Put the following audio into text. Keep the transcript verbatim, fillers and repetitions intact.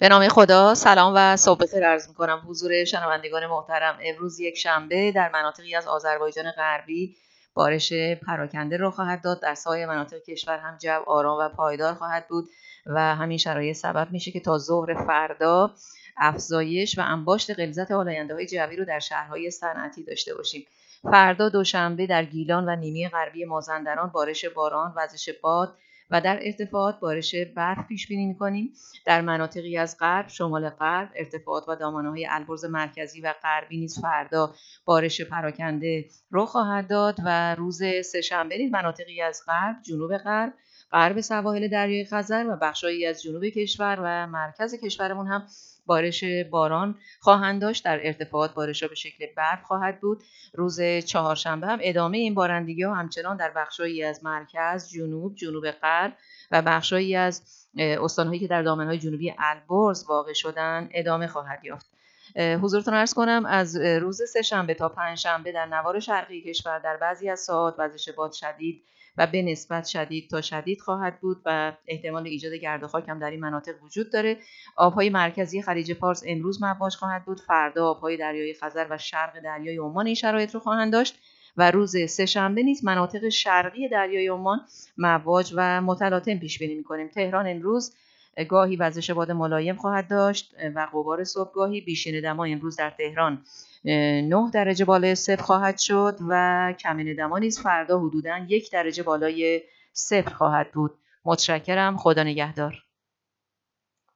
به نام خدا، سلام و صبح بخیر عرض می‌کنم حضور شنوندگان محترم. امروز یک شنبه در مناطقی از آذربایجان غربی بارش پراکنده رخ خواهد داد. در سایر مناطق کشور هم جو آرام و پایدار خواهد بود و همین شرایط سبب میشه که تا ظهر فردا افزایش و انباشت غلظت آلاینده‌های جوی رو در شهرهای صنعتی داشته باشیم. فردا دوشنبه در گیلان و نیمه غربی مازندران بارش باران، وزش باد و در ارتفاعات بارش برف پیش بینی می‌کنیم. در مناطقی از غرب، شمال غرب، ارتفاعات و دامنه‌های البرز مرکزی و غربی نیز فردا بارش پراکنده رخ خواهد داد و روز سه‌شنبه نیز مناطقی از غرب، جنوب غرب، غرب سواحل دریای خزر و بخشایی از جنوب کشور و مرکز کشورمون هم بارش باران خواهند داشت. در ارتفاعات بارش‌ها به شکل برف خواهد بود. روز چهارشنبه هم ادامه این بارندگی‌ها همچنان در بخشایی از مرکز، جنوب، جنوب غرب و بخشایی از استان‌هایی که در دامنه‌های جنوبی البرز واقع شدن ادامه خواهد یافت. حضورتون عرض کنم از روز سه‌شنبه تا پنجشنبه در نوار شرقی کشور در بعضی از ساعات وزش باد شدید و به نسبت شدید تا شدید خواهد بود و احتمال ایجاد گرد و خاک هم در این مناطق وجود داره. آب‌های مرکزی خلیج فارس امروز مواج خواهد بود. فردا آب‌های دریای خزر و شرق دریای عمان این شرایط رو خواهند داشت و روز سه‌شنبه نیز مناطق شرقی دریای عمان مواج و متلاطم پیش بینی می‌کنیم. تهران امروز گاهی وزش باد ملایم خواهد داشت و غبار صبحگاهی. بیشین دما امروز در تهران نه درجه بالای صفر خواهد شد و کمین دما نیز فردا حدوداً یک درجه بالای صفر خواهد بود. متشکرم. خدا نگهدار.